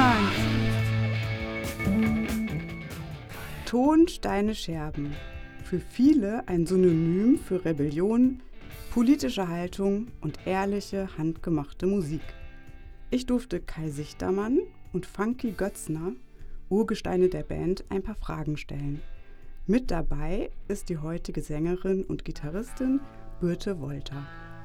1. Ton, Steine, Scherben. Für viele ein Synonym für Rebellion, politische Haltung und ehrliche, handgemachte Musik. Ich durfte Kai Sichtermann und Funky Götzner, Urgesteine der Band, ein paar Fragen stellen. Mit dabei ist die heutige Sängerin und Gitarristin Birte Wolter.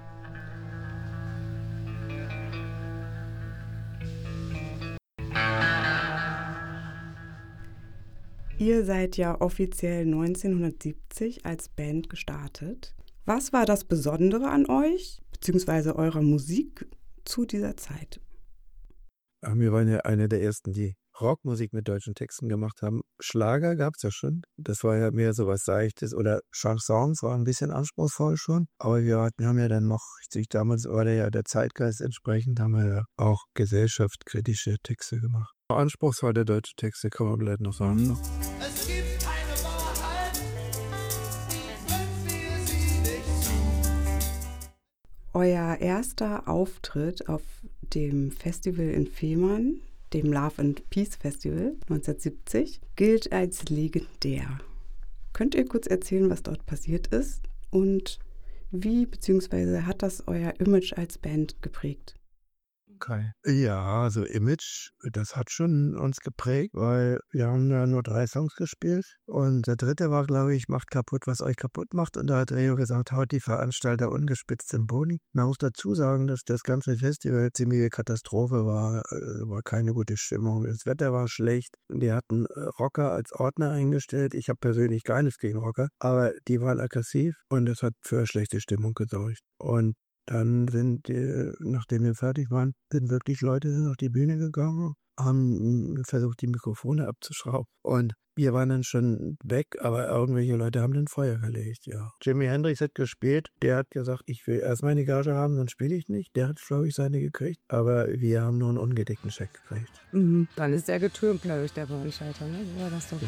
Ihr seid ja offiziell 1970 als Band gestartet. Was war das Besondere an euch bzw. eurer Musik zu dieser Zeit? Wir waren ja eine der ersten, die Rockmusik mit deutschen Texten gemacht haben. Schlager gab es ja schon. Das war ja mehr so was Seichtes. Oder Chansons war ein bisschen anspruchsvoll schon. Aber wir haben ja dann noch, damals war der Zeitgeist entsprechend, haben wir ja auch gesellschaftskritische Texte gemacht. Anspruchsvolle deutsche Texte kann man vielleicht noch sagen. Es gibt keine Wahrheit, wenn wir sie nicht zu. Euer erster Auftritt auf dem Festival in Fehmarn, dem Love and Peace Festival 1970, gilt als legendär. Könnt ihr kurz erzählen, was dort passiert ist und wie bzw. hat das euer Image als Band geprägt? Okay. Ja, also Image, das hat schon uns geprägt, weil wir haben ja nur 3 Songs gespielt und der dritte war, glaube ich, macht kaputt, was euch kaputt macht, und da hat Rio gesagt, haut die Veranstalter ungespitzt im Boden. Man muss dazu sagen, dass das ganze Festival eine ziemliche Katastrophe war, war keine gute Stimmung, das Wetter war schlecht, die hatten Rocker als Ordner eingestellt, ich habe persönlich gar nichts gegen Rocker, aber die waren aggressiv und das hat für schlechte Stimmung gesorgt. Und dann nachdem wir fertig waren, sind wirklich Leute auf die Bühne gegangen, haben versucht, die Mikrofone abzuschrauben. Und wir waren dann schon weg, aber irgendwelche Leute haben dann Feuer gelegt, ja. Jimi Hendrix hat gespielt, der hat gesagt, ich will erst meine Gage haben, dann spiele ich nicht. Der hat, glaube ich, seine gekriegt, aber wir haben nur einen ungedeckten Scheck gekriegt. Mhm. Dann ist er getürmt, glaube ich, der Veranstalter, ne? War das so? Ja.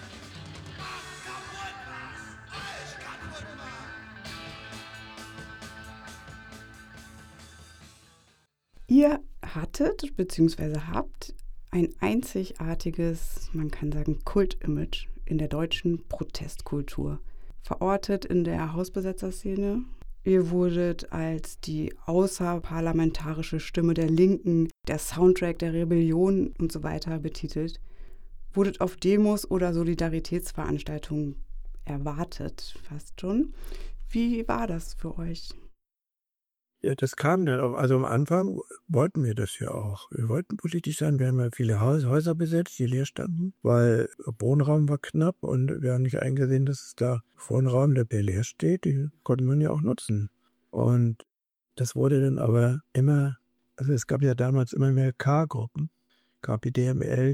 Ihr hattet bzw. habt ein einzigartiges, man kann sagen, Kult-Image in der deutschen Protestkultur. Verortet in der Hausbesetzerszene. Ihr wurdet als die außerparlamentarische Stimme der Linken, der Soundtrack der Rebellion und so weiter betitelt. Wurdet auf Demos oder Solidaritätsveranstaltungen erwartet, fast schon. Wie war das für euch? Ja, das kam dann auch. Also am Anfang wollten wir das ja auch. Wir wollten politisch sein. Wir haben ja viele Häuser besetzt, die leer standen, weil Wohnraum war knapp und wir haben nicht eingesehen, dass es da Wohnraum, der leer steht, die konnte man ja auch nutzen. Und das wurde dann aber immer, also es gab ja damals immer mehr K-Gruppen, KPDML,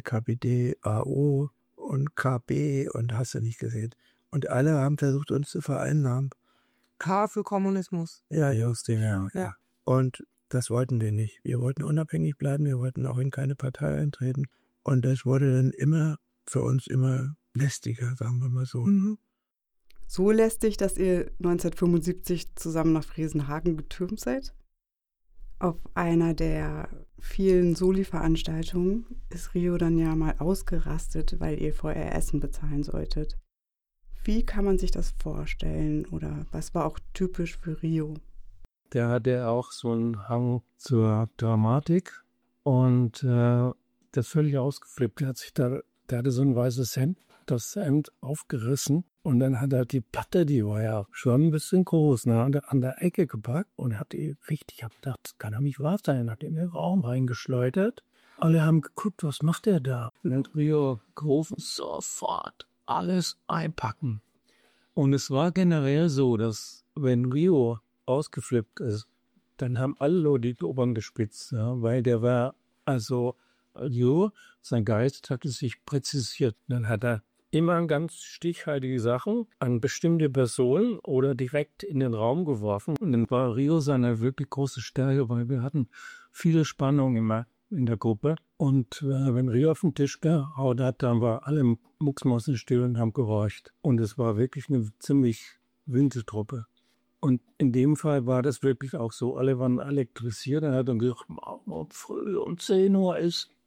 KPDAO und KB und hast du nicht gesehen. Und alle haben versucht, uns zu vereinnahmen. K für Kommunismus. Ja, just, ja. Und das wollten wir nicht. Wir wollten unabhängig bleiben, wir wollten auch in keine Partei eintreten. Und das wurde dann immer für uns immer lästiger, sagen wir mal so. Mhm. So lästig, dass ihr 1975 zusammen nach Fresenhagen getürmt seid? Auf einer der vielen Soli-Veranstaltungen ist Rio dann ja mal ausgerastet, weil ihr vorher Essen bezahlen solltet. Wie kann man sich das vorstellen oder was war auch typisch für Rio? Der hatte auch so einen Hang zur Dramatik und das völlig ausgeflippt. Der hatte so ein weißes Hemd, das Hemd aufgerissen und dann hat er die Platte, die war ja schon ein bisschen groß, ne, an der Ecke gepackt und hat die richtig, ich hab gedacht, das kann doch nicht wahr sein, hat in den Raum reingeschleudert. Alle haben geguckt, was macht der da? Und dann hat Rio gerufen, sofort alles einpacken. Und es war generell so, dass wenn Rio ausgeflippt ist, dann haben alle Leute die Ohren gespitzt, ja, weil der war, also Rio, sein Geist hatte sich präzisiert. Dann hat er immer ganz stichhaltige Sachen an bestimmte Personen oder direkt in den Raum geworfen. Und dann war Rio seine wirklich große Stärke, weil wir hatten viele Spannungen immer in der Gruppe. Und wenn Rio auf den Tisch gehauen hat, dann war alle mucksmäuschenstill und haben gehorcht. Und es war wirklich eine ziemlich wilde Truppe. Und in dem Fall war das wirklich auch so. Alle waren elektrisiert. Er hat dann gesagt, früh um 10 Uhr ist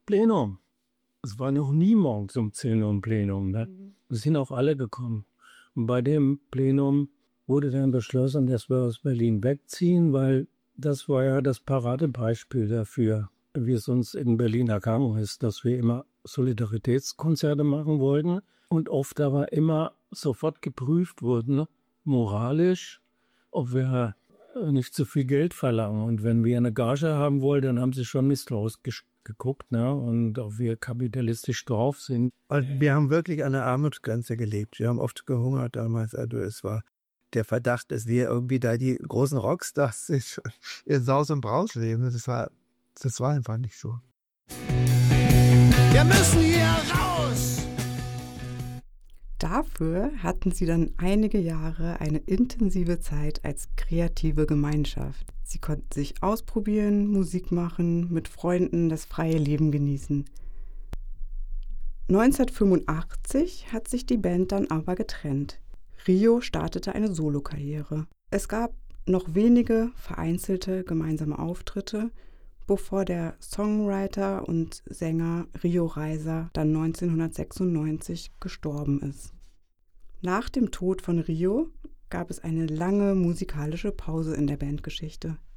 Plenum. Es war noch nie morgens um 10 Uhr ein Plenum. Ne? Es sind auch alle gekommen. Und bei dem Plenum wurde dann beschlossen, dass wir aus Berlin wegziehen, weil das war ja das Paradebeispiel dafür, wie es uns in Berlin ergangen ist, dass wir immer Solidaritätskonzerte machen wollten und oft aber immer sofort geprüft wurden, moralisch, ob wir nicht zu viel Geld verlangen. Und wenn wir eine Gage haben wollten, dann haben sie schon misstrauisch geguckt, ne? Und ob wir kapitalistisch drauf sind. Und wir haben wirklich an der Armutsgrenze gelebt. Wir haben oft gehungert damals. Also es war der Verdacht, dass wir irgendwie da die großen Rockstars sind, ihr Saus und Braus leben. Das war einfach nicht so. Wir müssen hier raus! Dafür hatten sie dann einige Jahre eine intensive Zeit als kreative Gemeinschaft. Sie konnten sich ausprobieren, Musik machen, mit Freunden das freie Leben genießen. 1985 hat sich die Band dann aber getrennt. Rio startete eine Solokarriere. Es gab noch wenige vereinzelte gemeinsame Auftritte, bevor der Songwriter und Sänger Rio Reiser dann 1996 gestorben ist. Nach dem Tod von Rio gab es eine lange musikalische Pause in der Bandgeschichte.